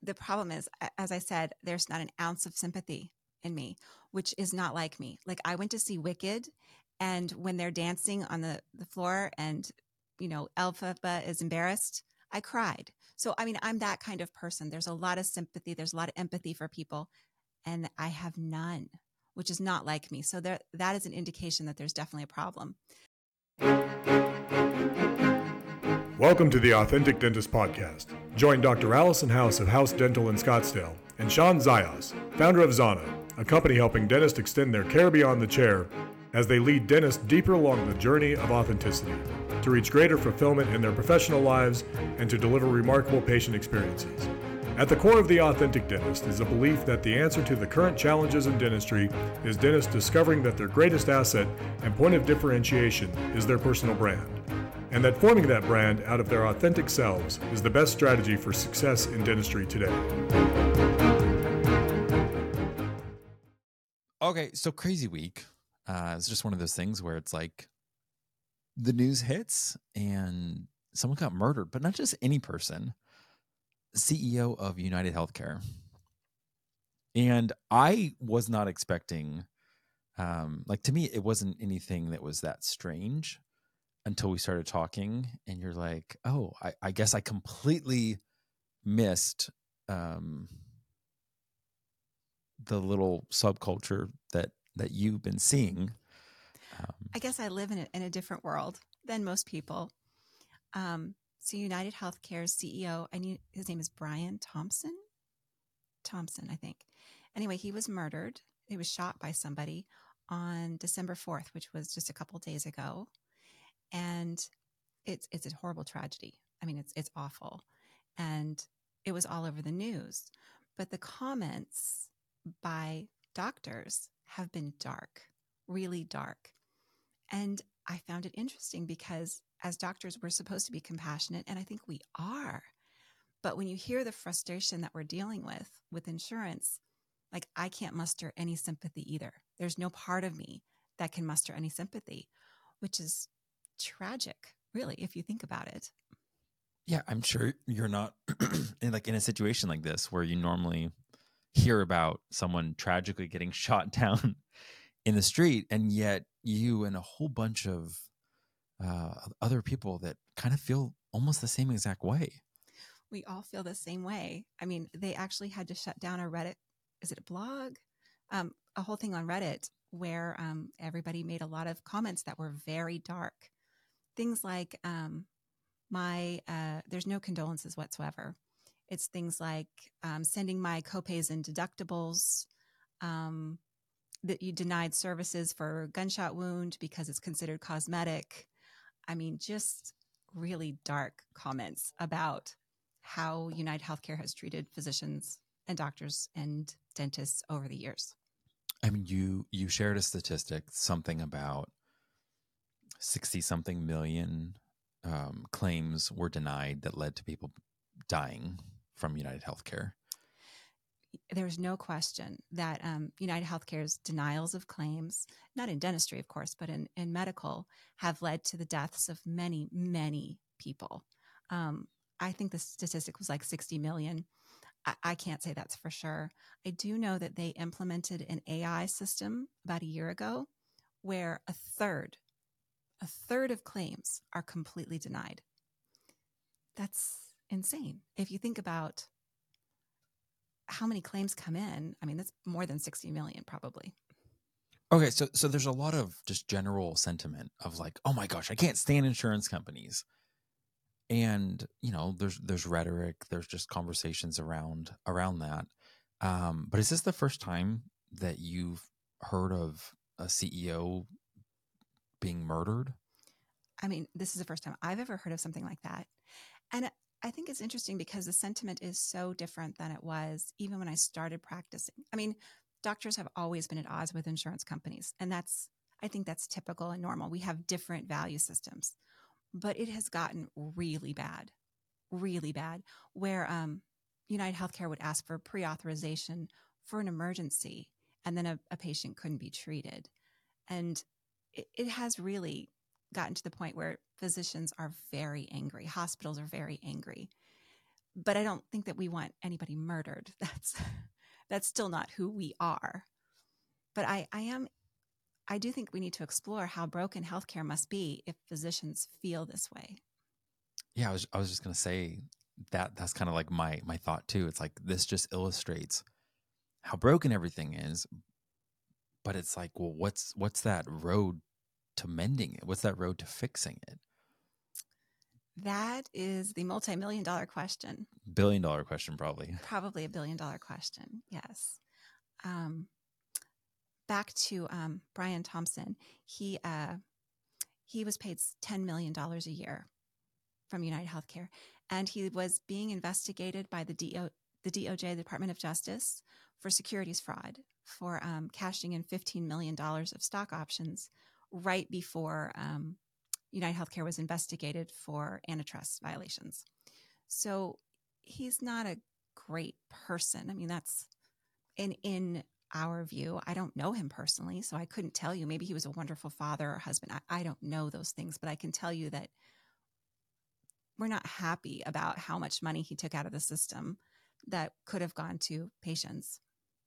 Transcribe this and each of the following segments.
the problem is, as I said, there's not an ounce of sympathy in me, which is not like me. Like I went to see Wicked, and when they're dancing on the floor and, Elphaba is embarrassed, I cried. So, I mean, I'm that kind of person. There's a lot of sympathy. There's a lot of empathy for people, and I have none, which is not like me. So that is an indication that there's definitely a problem. Welcome to the Authentic Dentist Podcast. Join Dr. Allison House of House Dental in Scottsdale and Sean Zayas, founder of Zana, a company helping dentists extend their care beyond the chair as they lead dentists deeper along the journey of authenticity to reach greater fulfillment in their professional lives and to deliver remarkable patient experiences. At the core of the Authentic Dentist is a belief that the answer to the current challenges in dentistry is dentists discovering that their greatest asset and point of differentiation is their personal brand, and that forming that brand out of their authentic selves is the best strategy for success in dentistry today. Okay, so crazy week. It's just one of those things where it's like the news hits and someone got murdered, but not just any person. CEO of United Healthcare. And I was not expecting, to me, it wasn't anything that was that strange until we started talking. And you're like, oh, I guess I completely missed the little subculture that you've been seeing. I guess I live in a different world than most people. So United Healthcare's CEO, his name is Brian Thompson, I think. Anyway, he was murdered. He was shot by somebody on December 4th, which was just a couple days ago. And it's a horrible tragedy. I mean, it's awful. And it was all over the news. But the comments by doctors have been dark, really dark. And I found it interesting because as doctors, we're supposed to be compassionate, and I think we are. But when you hear the frustration that we're dealing with insurance, like I can't muster any sympathy either. There's no part of me that can muster any sympathy, which is tragic, really, if you think about it. Yeah, I'm sure you're not in a situation like this where you normally hear about someone tragically getting shot down in the street, and yet you and a whole bunch of other people that kind of feel almost the same exact way. We all feel the same way. I mean, they actually had to shut down a Reddit, is it a blog? A whole thing on Reddit where everybody made a lot of comments that were very dark. Things like, there's no condolences whatsoever. It's things like sending my copays and deductibles, that you denied services for a gunshot wound because it's considered cosmetic. I mean, just really dark comments about how United Healthcare has treated physicians and doctors and dentists over the years. I mean, you shared a statistic, something about 60-something million claims were denied that led to people dying from United Healthcare. There's no question that United Healthcare's denials of claims, not in dentistry, of course, but in medical, have led to the deaths of many, many people. I think the statistic was like 60 million. I can't say that's for sure. I do know that they implemented an AI system about a year ago where a third of claims are completely denied. That's insane. If you think about how many claims come in, I mean, that's more than 60 million probably. Okay, so there's a lot of just general sentiment of like, oh my gosh, I can't stand insurance companies. And, there's rhetoric, there's just conversations around that. But is this the first time that you've heard of a CEO being murdered? I mean, this is the first time I've ever heard of something like that. And I think it's interesting because the sentiment is so different than it was even when I started practicing. I mean, doctors have always been at odds with insurance companies, and I think that's typical and normal. We have different value systems, but it has gotten really bad, where United Healthcare would ask for pre-authorization for an emergency, and then a patient couldn't be treated. And it has really gotten to the point where physicians are very angry. Hospitals are very angry but I don't think that we want anybody murdered. That's still not who we are. But I do think we need to explore how broken healthcare must be if physicians feel this way. Yeah, I was just gonna say that's kind of like my thought too. It's like this just illustrates how broken everything is, but it's like, well, what's that road to mending it? What's that road to fixing it? That is the multi-million-dollar question. Billion-dollar question, probably. Probably a billion-dollar question. Yes. Back to Brian Thompson. He was paid $10 million a year from United Healthcare, and he was being investigated by the DOJ, the Department of Justice, for securities fraud, for cashing in $15 million of stock options right before United Healthcare was investigated for antitrust violations. So he's not a great person. I mean, that's in our view. I don't know him personally, so I couldn't tell you. Maybe he was a wonderful father or husband. I don't know those things, but I can tell you that we're not happy about how much money he took out of the system that could have gone to patients.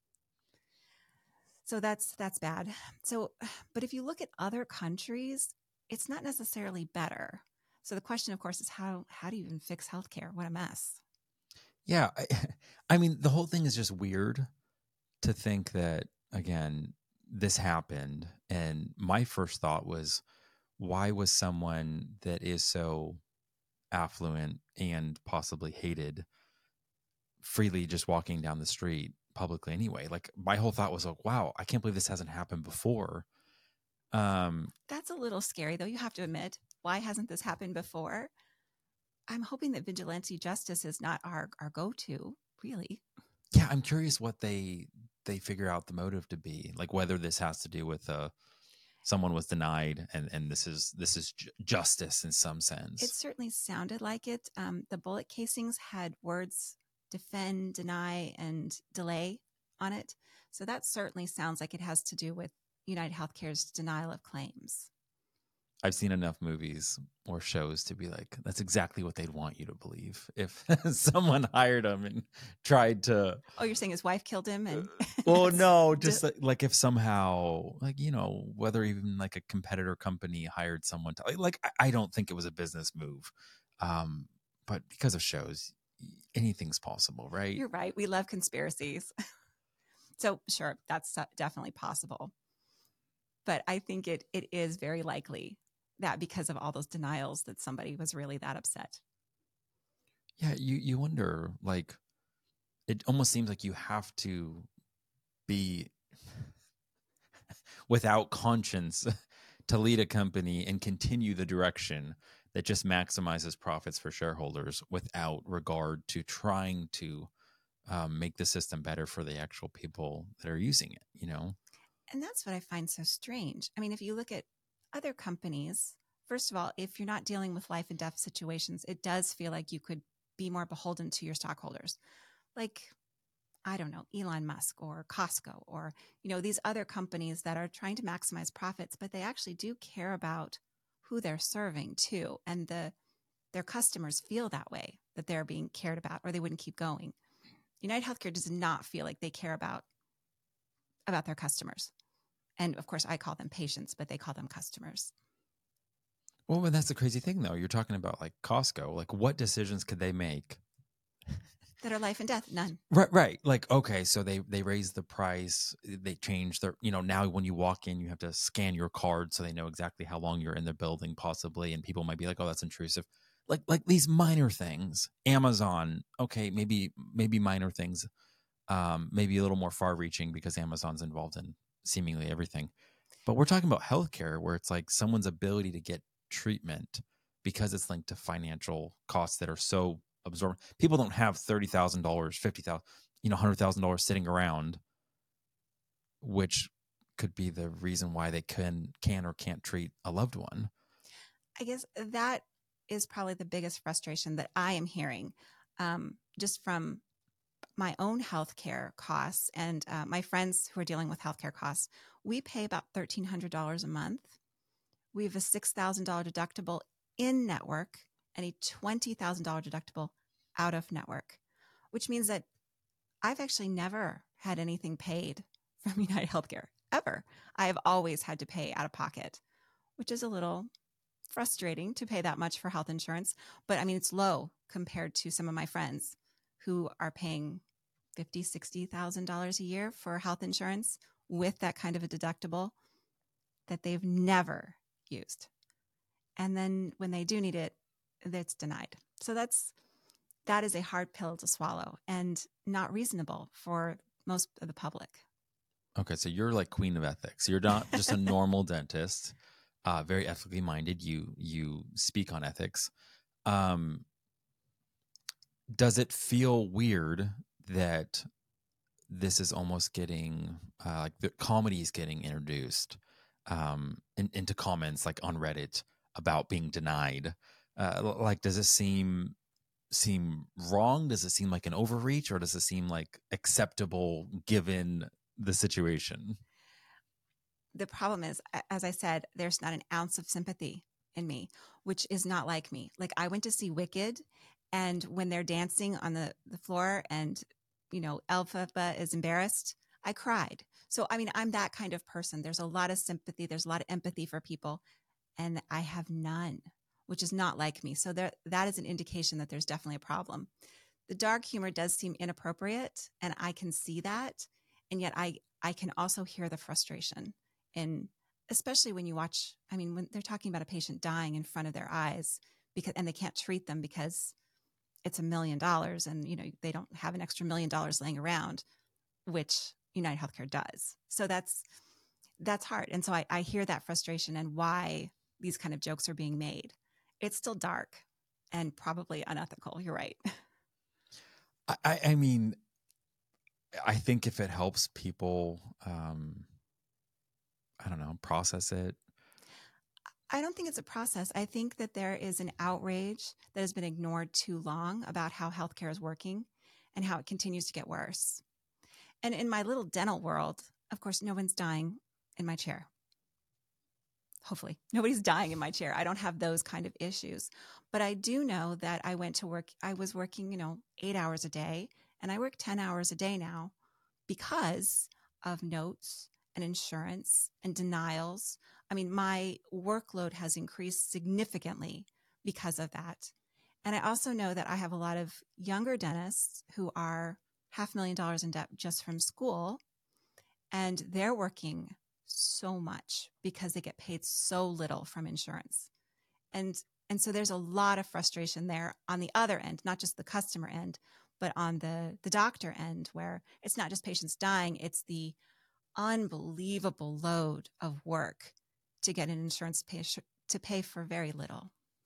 So that's bad. So, but if you look at other countries, it's not necessarily better. So the question, of course, is how do you even fix healthcare? What a mess. Yeah, I mean, the whole thing is just weird to think that, again, this happened. And my first thought was, why was someone that is so affluent and possibly hated freely just walking down the street publicly anyway? Like, my whole thought was like, wow, I can't believe this hasn't happened before. That's a little scary, though. You have to admit, why hasn't this happened before? I'm hoping that vigilante justice is not our go-to, really. Yeah, I'm curious what they figure out the motive to be, like whether this has to do with someone was denied and this is justice in some sense. It certainly sounded like it. The bullet casings had words defend, deny, and delay on it. So that certainly sounds like it has to do with United Healthcare's denial of claims. I've seen enough movies or shows to be like, that's exactly what they'd want you to believe if someone hired him and tried to. Oh, you're saying his wife killed him? And well, no, just like if somehow, like, you know, whether even like a competitor company hired someone to, like I don't think it was a business move. But because of shows, anything's possible, right? You're right. We love conspiracies. So sure, that's definitely possible. But I think it is very likely that because of all those denials that somebody was really that upset. Yeah, you wonder, like, it almost seems like you have to be without conscience to lead a company and continue the direction that just maximizes profits for shareholders without regard to trying to make the system better for the actual people that are using it, you know? And that's what I find so strange. I mean, if you look at other companies, first of all, if you're not dealing with life and death situations, it does feel like you could be more beholden to your stockholders. Like, I don't know, Elon Musk or Costco or, you know, these other companies that are trying to maximize profits, but they actually do care about who they're serving too. And their customers feel that way, that they're being cared about, or they wouldn't keep going. United Healthcare does not feel like they care about their customers. And of course, I call them patients, but they call them customers. Well, but that's the crazy thing, though. You're talking about like Costco. Like, what decisions could they make that are life and death? None. Right. Like, okay, so they raise the price. They change their, you know, now when you walk in, you have to scan your card so they know exactly how long you're in the building, possibly. And people might be like, oh, that's intrusive. Like these minor things. Amazon, okay, maybe minor things, maybe a little more far-reaching because Amazon's involved in seemingly everything. But we're talking about healthcare, where it's like someone's ability to get treatment because it's linked to financial costs that are so absorbent. People don't have $30,000, $50,000, $100,000 sitting around, which could be the reason why they can or can't treat a loved one. I guess that is probably the biggest frustration that I am hearing, just from my own healthcare costs and my friends who are dealing with healthcare costs. We pay about $1,300 a month. We have a $6,000 deductible in network and a $20,000 deductible out of network, which means that I've actually never had anything paid from United Healthcare, ever. I have always had to pay out of pocket, which is a little frustrating to pay that much for health insurance. But I mean, it's low compared to some of my friends who are paying $50,000, $60,000 a year for health insurance with that kind of a deductible that they've never used. And then when they do need it, it's denied. So that is a hard pill to swallow and not reasonable for most of the public. Okay, so you're like queen of ethics. You're not just a normal dentist, very ethically minded. You speak on ethics. Does it feel weird that this is almost getting like the comedy is getting introduced into comments like on Reddit about being denied? Like, does it seem wrong? Does it seem like an overreach, or does it seem like acceptable given the situation? The problem is, as I said, there's not an ounce of sympathy in me, which is not like me. Like, I went to see Wicked, and when they're dancing on the floor and, Elphaba is embarrassed, I cried. So, I mean, I'm that kind of person. There's a lot of sympathy. There's a lot of empathy for people, and I have none, which is not like me. So that is an indication that there's definitely a problem. The dark humor does seem inappropriate, and I can see that. And yet I can also hear the frustration. And especially when you watch, I mean, when they're talking about a patient dying in front of their eyes and they can't treat them because it's $1 million and, they don't have an extra $1 million laying around, which United Healthcare does. So that's hard. And so I hear that frustration and why these kind of jokes are being made. It's still dark and probably unethical. You're right. I mean, I think if it helps people, I don't know, process it. I don't think it's a process. I think that there is an outrage that has been ignored too long about how healthcare is working and how it continues to get worse. And in my little dental world, of course, no one's dying in my chair. Hopefully, nobody's dying in my chair. I don't have those kind of issues. But I do know that I went to work. I was working, 8 hours a day, and I work 10 hours a day now because of notes and insurance and denials. I mean, my workload has increased significantly because of that. And I also know that I have a lot of younger dentists who are $500,000 in debt just from school, and they're working so much because they get paid so little from insurance. And so there's a lot of frustration there on the other end, not just the customer end, but on the doctor end, where it's not just patients dying, it's the unbelievable load of work to get an insurance to pay for very little.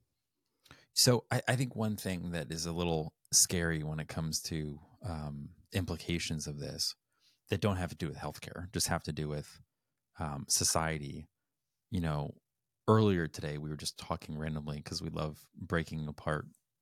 So I think one thing that is a little scary when it comes to implications of this that don't have to do with healthcare, just have to do with society. Earlier today we were just talking randomly because we love breaking apart,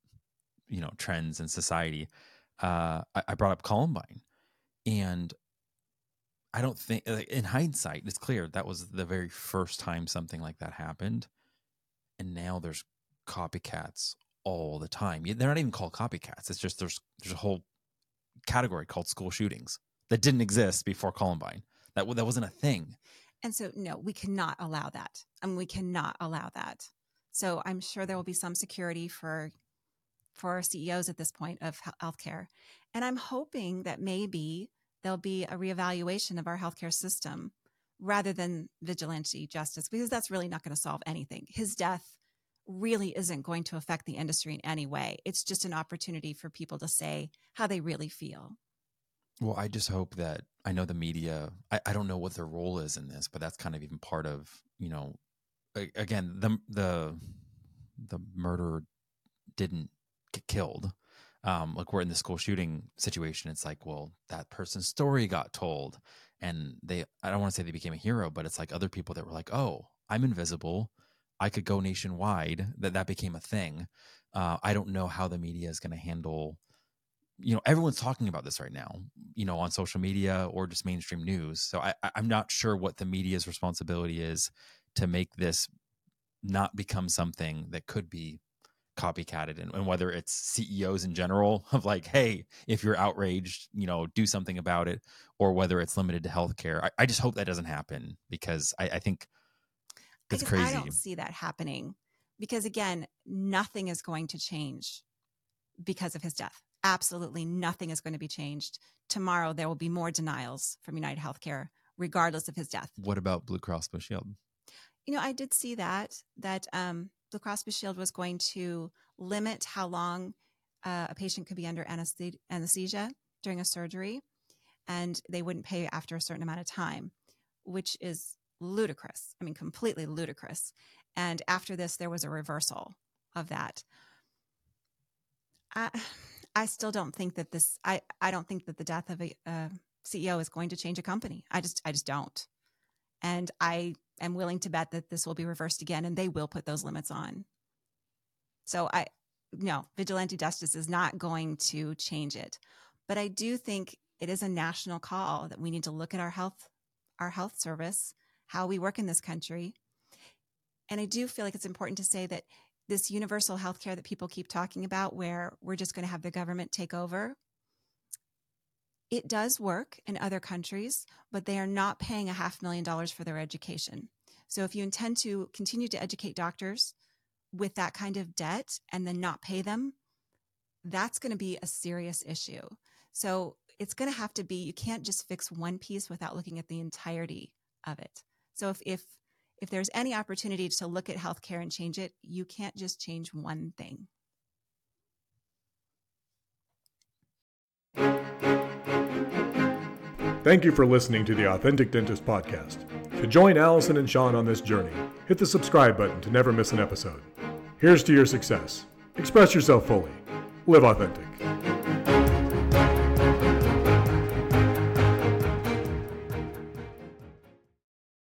trends in society. I brought up Columbine, and I don't think, in hindsight, it's clear that was the very first time something like that happened. And now there's copycats all the time. They're not even called copycats. It's just there's a whole category called school shootings that didn't exist before Columbine. That wasn't a thing. And so, no, we cannot allow that. We cannot allow that. So I'm sure there will be some security for CEOs at this point of healthcare. And I'm hoping that maybe there'll be a reevaluation of our healthcare system rather than vigilante justice, because that's really not going to solve anything. His death really isn't going to affect the industry in any way. It's just an opportunity for people to say how they really feel. Well, I just hope that, I know the media, I don't know what their role is in this, but that's kind of even part of, again, the murderer didn't get killed. Like, we're in the school shooting situation. It's like, well, that person's story got told, and I don't want to say they became a hero, but it's like other people that were like, oh, I'm invisible, I could go nationwide, that became a thing. I don't know how the media is going to handle, everyone's talking about this right now, on social media or just mainstream news. So I'm not sure what the media's responsibility is to make this not become something that could be copycatted, and whether it's CEOs in general of like, hey, if you're outraged, do something about it, or whether it's limited to healthcare. I just hope that doesn't happen, because I think it's crazy. I don't see that happening, because again, nothing is going to change because of his death. Absolutely nothing is going to be changed. Tomorrow, there will be more denials from United Healthcare, regardless of his death. What about Blue Cross Blue Shield? I did see that Blue Cross Blue Shield was going to limit how long a patient could be under anesthesia during a surgery, and they wouldn't pay after a certain amount of time, which is ludicrous. I mean, completely ludicrous. And after this, there was a reversal of that. I still don't think that I don't think that the death of a CEO is going to change a company. I just don't. And I am willing to bet that this will be reversed again, and they will put those limits on. So no, vigilante justice is not going to change it. But I do think it is a national call that we need to look at our health service, how we work in this country. And I do feel like it's important to say that this universal health care that people keep talking about, where we're just going to have the government take over, it does work in other countries, but they are not paying $500,000 for their education. So if you intend to continue to educate doctors with that kind of debt and then not pay them, that's going to be a serious issue. So it's going to have to be, you can't just fix one piece without looking at the entirety of it. So if there's any opportunity to look at healthcare and change it, you can't just change one thing. Thank you for listening to the Authentic Dentist Podcast. To join Allison and Sean on this journey, hit the subscribe button to never miss an episode. Here's to your success. Express yourself fully. Live authentic.